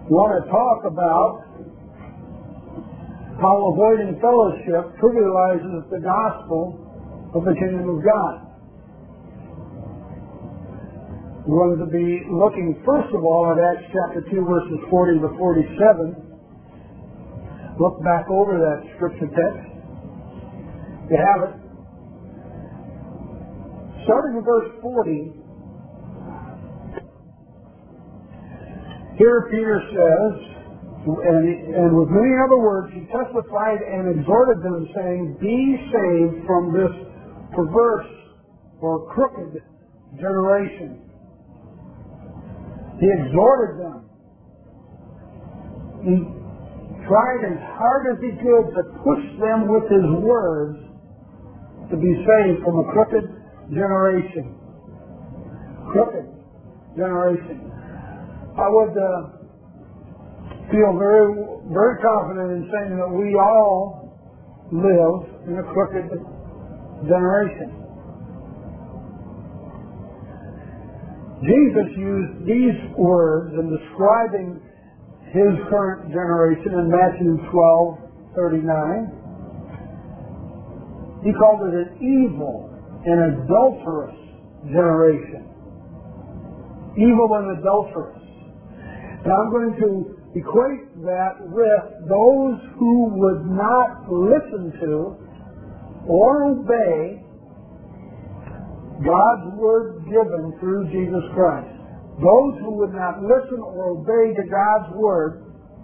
want to talk about how avoiding fellowship trivializes the gospel of the kingdom of God. We're going to be looking first of all at Acts chapter 2 verses 40 to 47. Look back over that scripture text. You have it. Starting in verse 40, here Peter says, and with many other words he testified and exhorted them, saying, "Be saved from this perverse or crooked generation." He exhorted them. He tried as hard as he could to push them with his words to be saved from a crooked generation. Crooked generation. I would feel very, very confident in saying that we all live in a crooked generation. Jesus used these words in describing his current generation in Matthew 12:39. He called it an evil and adulterous generation. Evil and adulterous. Now I'm going to equate that with those who would not listen to or obey God's word given through Jesus Christ. Those who would not listen or obey to God's word,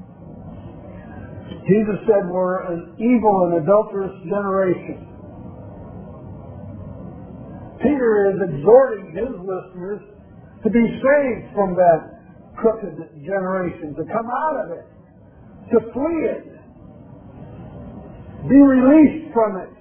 Jesus said, were an evil and adulterous generation. Peter is exhorting his listeners to be saved from that crooked generation, to come out of it, to flee it, be released from it,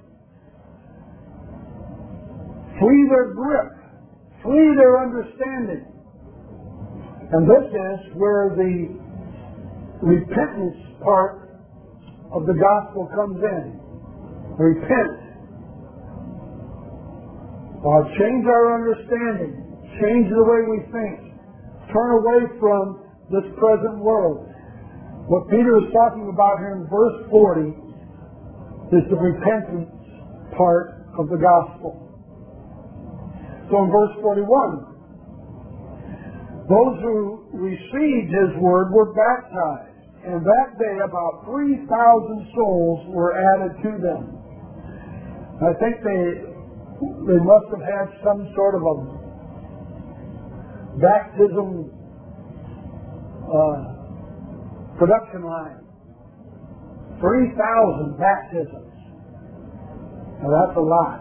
flee their grip, flee their understanding. And this is where the repentance part of the gospel comes in. Repent. Change our understanding. Change the way we think. Turn away from this present world. What Peter is talking about here in verse 40 is the repentance part of the gospel. So in verse 41, those who received his word were baptized, and that day about 3,000 souls were added to them. I think they must have had some sort of a baptism production line. 3,000 baptisms. Now that's a lot.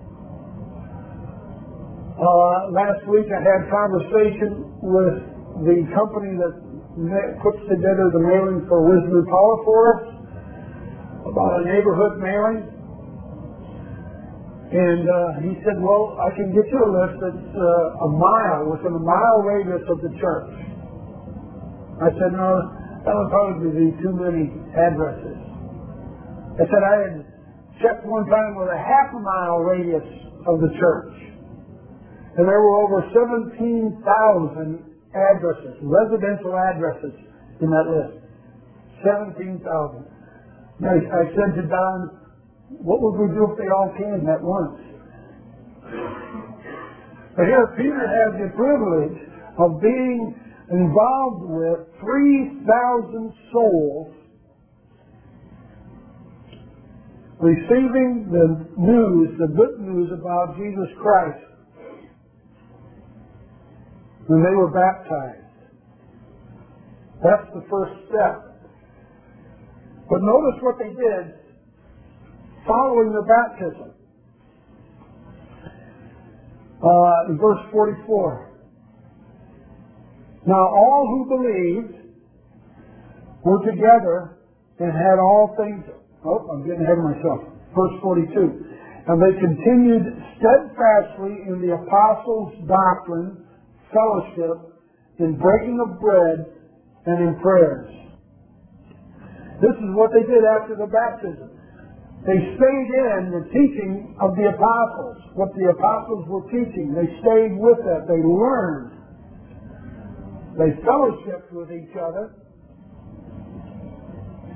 Last week I had conversation with the company that puts together the mailing for Wisdom and Power for us about a neighborhood mailing. And he said, well, I can get you a list that's within a mile radius of the church. I said, no, that would probably be too many addresses. I said, I had checked one time with a half a mile radius of the church. And there were over 17,000 addresses, residential addresses in that list. 17,000. I said to Don, what would we do if they all came at once? But here Peter has the privilege of being involved with 3,000 souls receiving the news, the good news about Jesus Christ when they were baptized. That's the first step. But notice what they did following the baptism. In verse 44. Now all who believed were together and had all things... Oh, I'm getting ahead of myself. Verse 42. And they continued steadfastly in the apostles' doctrine, fellowship, in breaking of bread, and in prayers. This is what they did after the baptism. They stayed in the teaching of the apostles, what the apostles were teaching. They stayed with that. They learned. They fellowshiped with each other.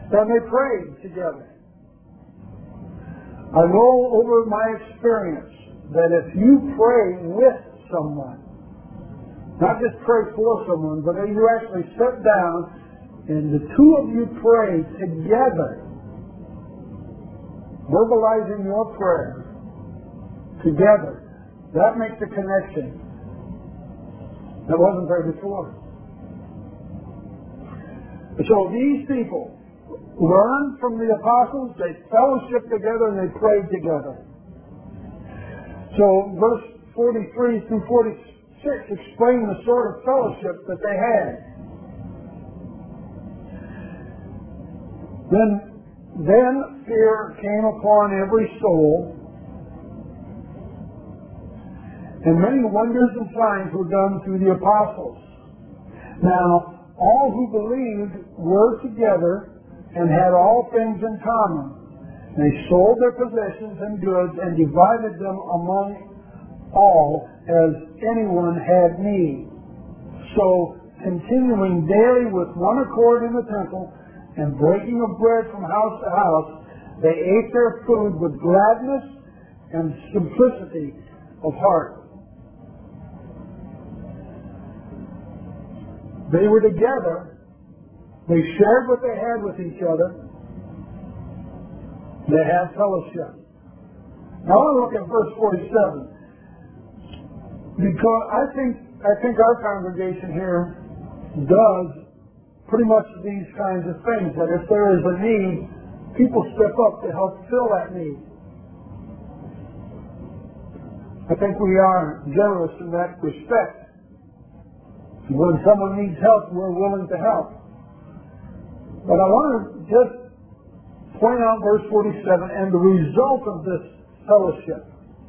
Then they prayed together. I know over my experience that if you pray with someone, not just pray for someone, but you actually sit down and the two of you pray together, verbalizing your prayer together, that makes a connection that wasn't there before. So these people learned from the apostles, they fellowshiped together, and they prayed together. So verse 43 through 46 explain the sort of fellowship that they had. Then fear came upon every soul, and many wonders and signs were done through the apostles. Now, all who believed were together and had all things in common. They sold their possessions and goods and divided them among all as anyone had need. So, continuing daily with one accord in the temple and breaking of bread from house to house, they ate their food with gladness and simplicity of heart. They were together. They shared what they had with each other. They had fellowship. Now I want to look at verse 47. Because I think our congregation here does pretty much these kinds of things. That if there is a need, people step up to help fill that need. I think we are generous in that respect. When someone needs help, we're willing to help. But I want to just point out verse 47 and the result of this fellowship.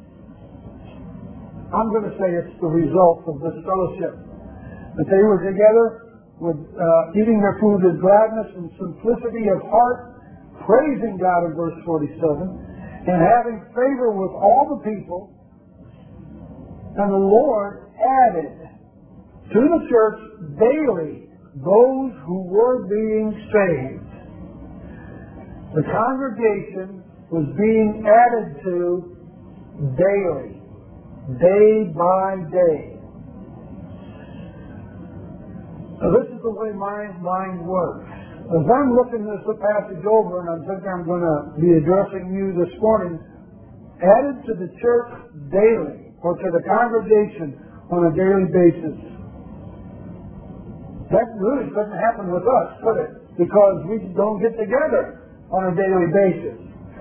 I'm going to say it's the result of this fellowship. That they were together with eating their food with gladness and simplicity of heart, praising God in verse 47, and having favor with all the people. And the Lord added to the church daily those who were being saved. The congregation was being added to daily, day by day. Now, this is the way my mind works. As I'm looking this passage over, and I'm thinking I'm going to be addressing you this morning, added to the church daily, or to the congregation on a daily basis. That really doesn't happen with us, could it? Because we don't get together on a daily basis.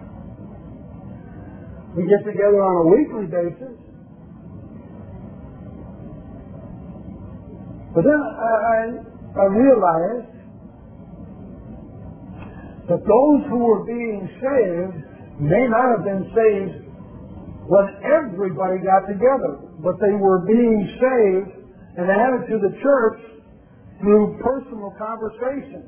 We get together on a weekly basis. But then I realized that those who were being saved may not have been saved when everybody got together, but they were being saved and added to the church through personal conversations.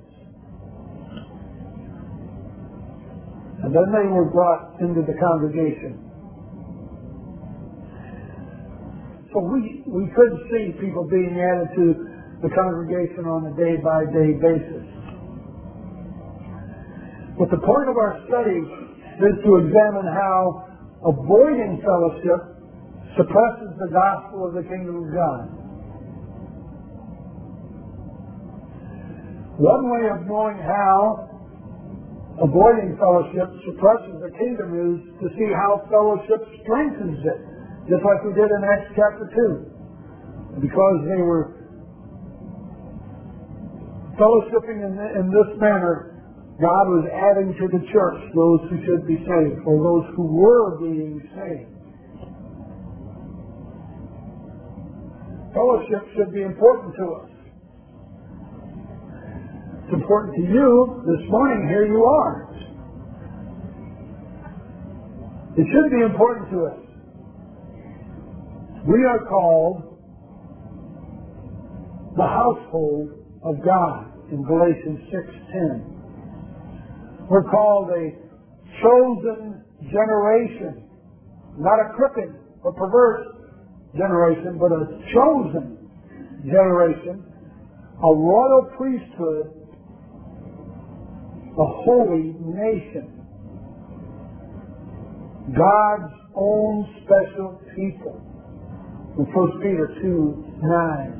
And then they were brought into the congregation. So we could see people being added to the congregation on a day-by-day basis. But the point of our study is to examine how avoiding fellowship suppresses the gospel of the kingdom of God. One way of knowing how avoiding fellowship suppresses the kingdom is to see how fellowship strengthens it, just like we did in Acts chapter 2. Because they were fellowshipping in this manner, God was adding to the church those who should be saved, or those who were being saved. Fellowship should be important to us. It's important to you. This morning, here you are. It should be important to us. We are called the household of God in Galatians 6:10. We're called a chosen generation, not a crooked or perverse generation, but a chosen generation, a royal priesthood, a holy nation. God's own special people. In 1 Peter 2:9.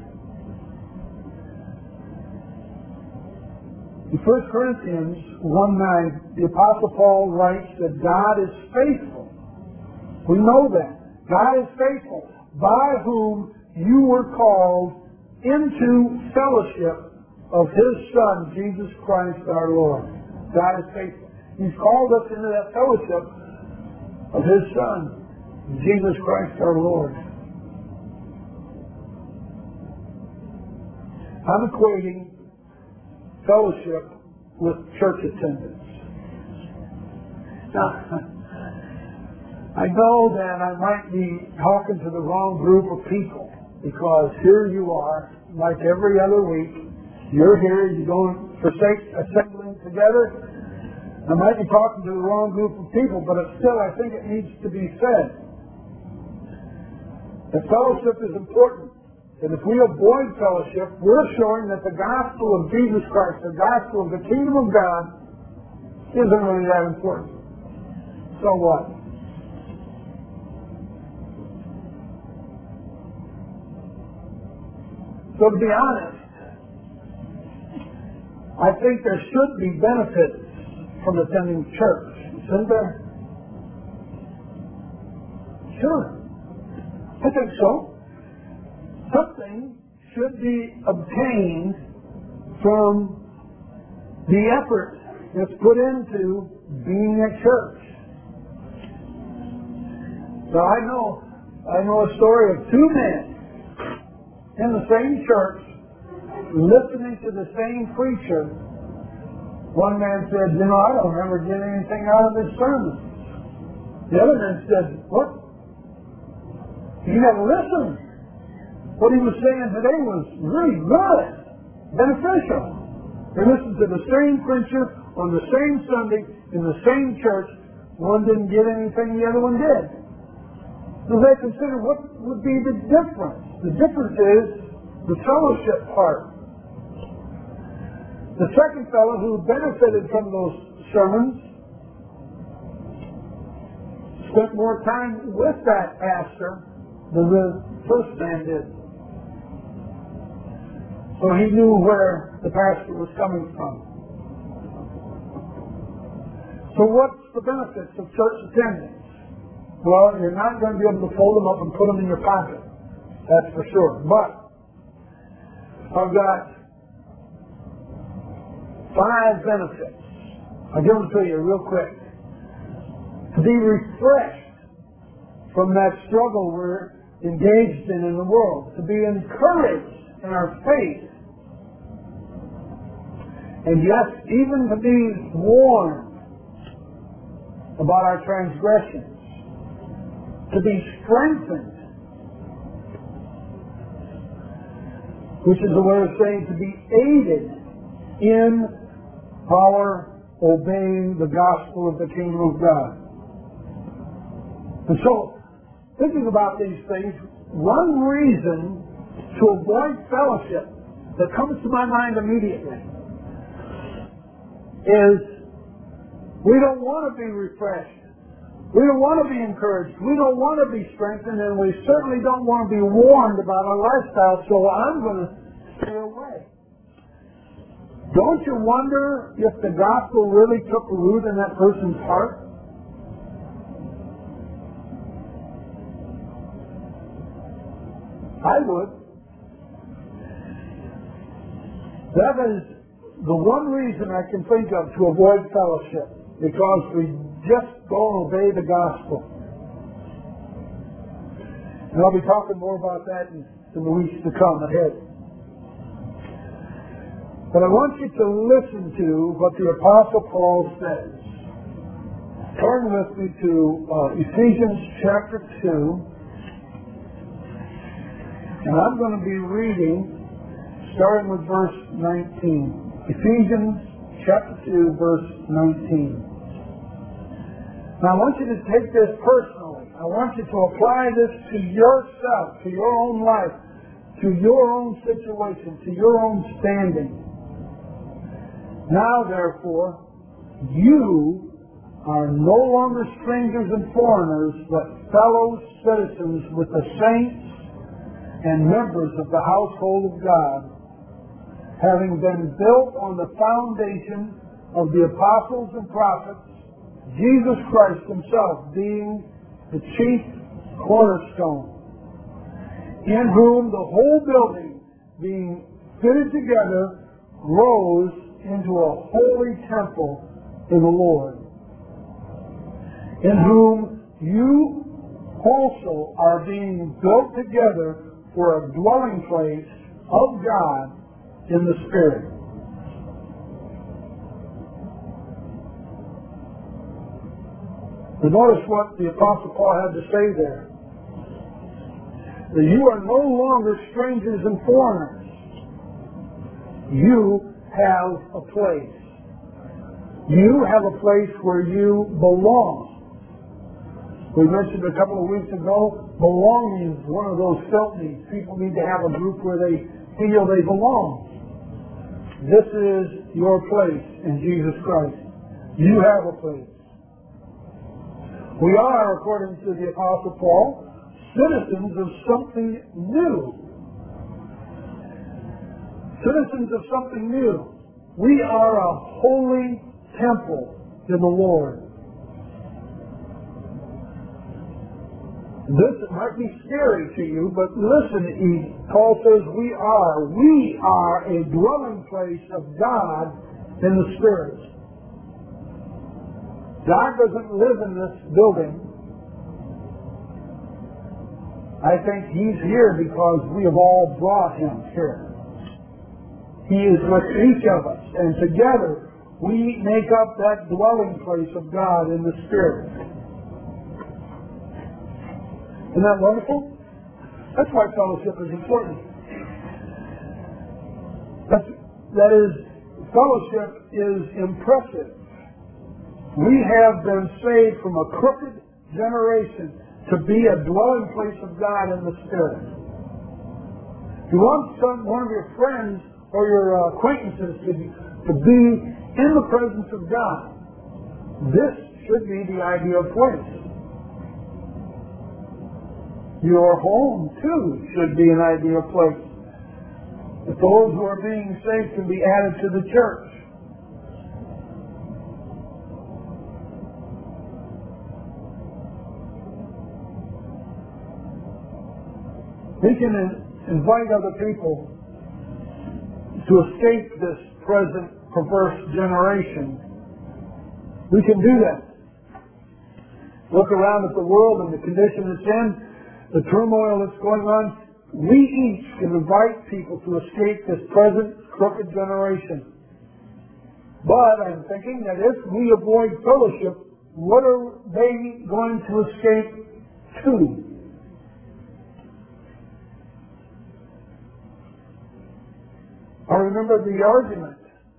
In 1 Corinthians 1:9, the Apostle Paul writes that God is faithful. We know that. God is faithful, by whom you were called into fellowship of His Son, Jesus Christ our Lord. God is faithful. He's called us into that fellowship of His Son, Jesus Christ our Lord. I'm equating fellowship with church attendance. Now, I know that I might be talking to the wrong group of people, because here you are, like every other week, you're here, you don't forsake assembling together. I might be talking to the wrong group of people, but still I think it needs to be said. That fellowship is important. And if we avoid fellowship, we're showing that the gospel of Jesus Christ, the gospel of the kingdom of God, isn't really that important. So what? So to be honest, I think there should be benefits from attending church, shouldn't there? Sure. I think so. Something should be obtained from the effort that's put into being at church. So I know a story of two men in the same church listening to the same preacher. One man said, I don't remember getting anything out of this sermon. The other man said, what? You never listened. What he was saying today was really good, beneficial. They listened to the same preacher on the same Sunday in the same church. One didn't get anything, the other one did. So they consider what would be the difference. The difference is the fellowship part. The second fellow who benefited from those sermons spent more time with that pastor than the first man did. So he knew where the pastor was coming from. So what's the benefits of church attendance? Well, you're not going to be able to fold them up and put them in your pocket. That's for sure. But I've got 5 benefits. I'll give them to you real quick. To be refreshed from that struggle we're engaged in the world. To be encouraged in our faith. And yes, even to be warned about our transgressions. To be strengthened, which is a way of saying to be aided in our obeying the gospel of the kingdom of God. And so, thinking about these things, one reason to avoid fellowship that comes to my mind immediately is we don't want to be refreshed. We don't want to be encouraged. We don't want to be strengthened, and we certainly don't want to be warned about our lifestyle, so I'm going to stay away. Don't you wonder if the gospel really took root in that person's heart? I would. That is the one reason I can think of to avoid fellowship, because we just don't obey the gospel. And I'll be talking more about that in the weeks to come ahead. But I want you to listen to what the Apostle Paul says. Turn with me to Ephesians chapter 2. And I'm going to be reading, starting with verse 19. Ephesians chapter 2, verse 19. Now I want you to take this personally. I want you to apply this to yourself, to your own life, to your own situation, to your own standing. Now, therefore, you are no longer strangers and foreigners, but fellow citizens with the saints and members of the household of God, having been built on the foundation of the apostles and prophets, Jesus Christ himself being the chief cornerstone, in whom the whole building, being fitted together, grows into a holy temple in the Lord, in whom you also are being built together for a dwelling place of God in the Spirit. But notice what the Apostle Paul had to say there. That you are no longer strangers and foreigners. You have a place. You have a place where you belong. We mentioned a couple of weeks ago, belonging is one of those felt needs. People need to have a group where they feel they belong. This is your place in Jesus Christ. You have a place. We are, according to the Apostle Paul, citizens of something new. Citizens of something new. We are a holy temple in the Lord. This might be scary to you, but listen, Paul says we are a dwelling place of God in the Spirit. God doesn't live in this building. I think he's here because we have all brought him here. He is with each of us, and together we make up that dwelling place of God in the Spirit. Isn't that wonderful? That's why fellowship is important. Fellowship is impressive. We have been saved from a crooked generation to be a dwelling place of God in the Spirit. If you want one of your friends or your acquaintances to be in the presence of God, this should be the ideal place. Your home, too, should be an ideal place. If those who are being saved can be added to the church. We can invite other people to escape this present perverse generation. We can do that. Look around at the world and the condition it's in, the turmoil that's going on. We each can invite people to escape this present crooked generation. But I'm thinking that if we avoid fellowship, what are they going to escape to? I remember the argument.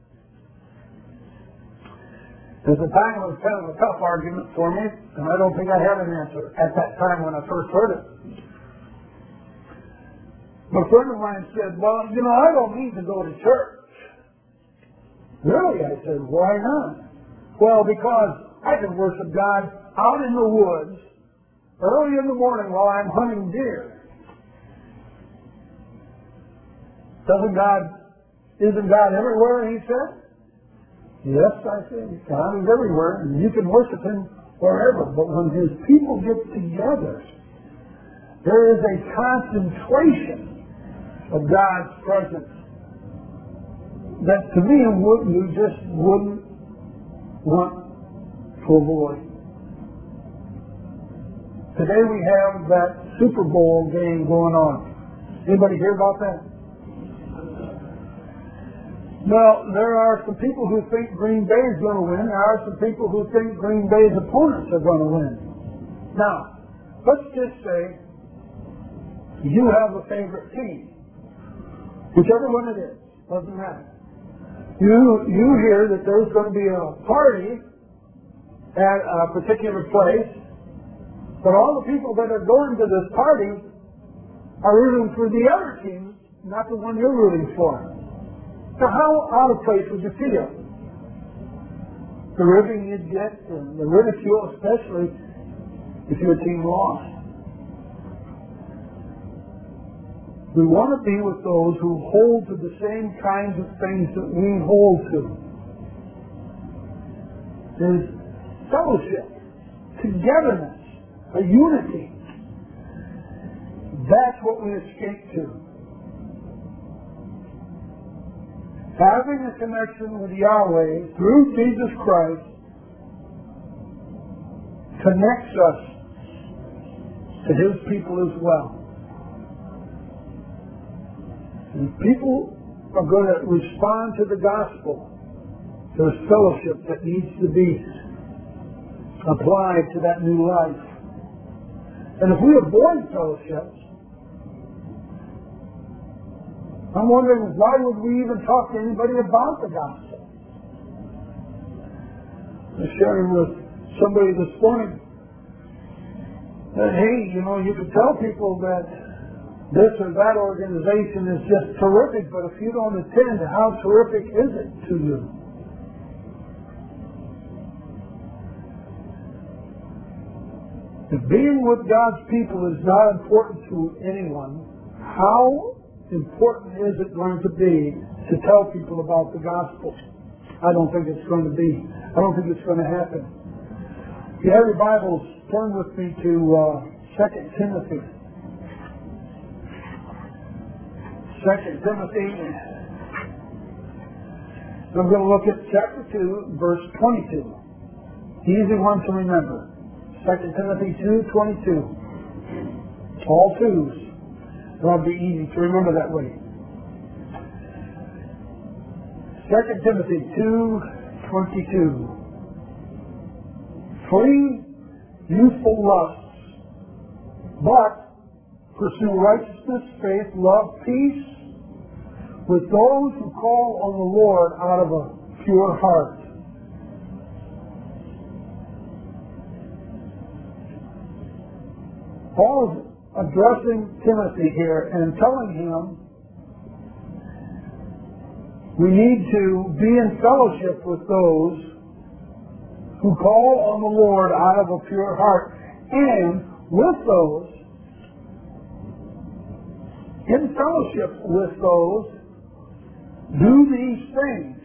There's a time it was kind of a tough argument for me, and I don't think I had an answer at that time when I first heard it. A friend of mine said, well, I don't need to go to church. Really? I said, why not? Well, because I can worship God out in the woods early in the morning while I'm hunting deer. Isn't God everywhere, he said? Yes, I said, God is everywhere, and you can worship him wherever. But when his people get together, there is a concentration of God's presence that to me you just wouldn't want to avoid. Today we have that Super Bowl game going on. Anybody hear about that? Well, there are some people who think Green Bay is going to win. There are some people who think Green Bay's opponents are going to win. Now, let's just say you have a favorite team. Whichever one it is, doesn't matter. You hear that there's going to be a party at a particular place, but all the people that are going to this party are rooting for the other team, not the one you're rooting for. So how out of place would you feel? the ribbing you'd get, and the ridicule, especially if your team lost. We want to be with those who hold to the same kinds of things that we hold to. There's fellowship, togetherness, a unity. That's what we escape to. Having a connection with Yahweh through Jesus Christ connects us to His people as well. And people are going to respond to the gospel. There's fellowship that needs to be applied to that new life. And if we avoid fellowships, I'm wondering, why would we even talk to anybody about the gospel? I was sharing with somebody this morning that, hey, you could tell people that this or that organization is just terrific, but if you don't attend, how terrific is it to you? If being with God's people is not important to anyone, how important is it going to be to tell people about the gospel? I don't think it's going to be. I don't think it's going to happen. If you have your Bibles, turn with me to 2 Timothy. 2 Timothy. I'm going to look at chapter 2, verse 22. Easy one to remember. 2 Timothy 2:22. All twos. That'll be easy to remember that way. 2 Timothy 2:22. Flee youthful lusts, but pursue righteousness, faith, love, peace with those who call on the Lord out of a pure heart. Paul is addressing Timothy here and telling him we need to be in fellowship with those who call on the Lord out of a pure heart, and with those, in fellowship with those, do these things.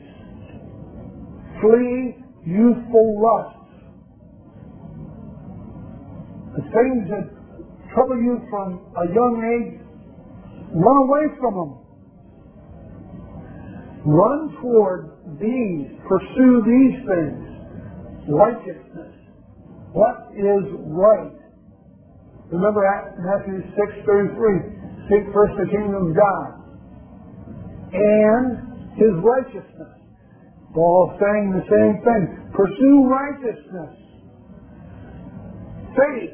Flee youthful lusts. The things that trouble you from a young age, run away from them. Run toward these, pursue these things. Righteousness. What is right? Remember Matthew 6:33. Seek first the kingdom of God and His righteousness. Paul saying the same thing. Pursue righteousness. Faith.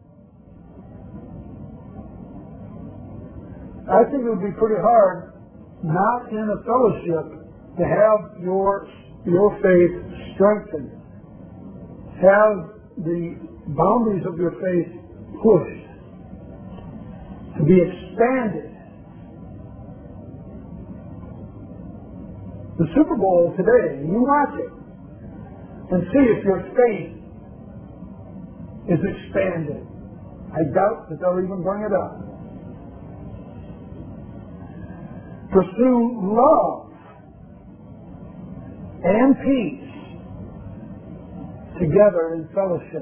I think it would be pretty hard not in a fellowship to have your faith strengthened. Have the boundaries of your faith pushed. To be expanded. The Super Bowl today, you watch it and see if your faith is expanded. I doubt that they'll even bring it up. Pursue love and peace together in fellowship.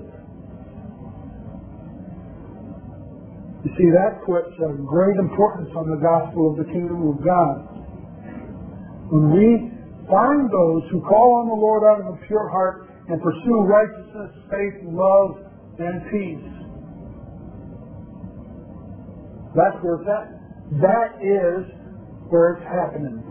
You see, that puts a great importance on the gospel of the kingdom of God. When we find those who call on the Lord out of a pure heart and pursue righteousness, faith, love, and peace, that's where it's at. That is where it's happening.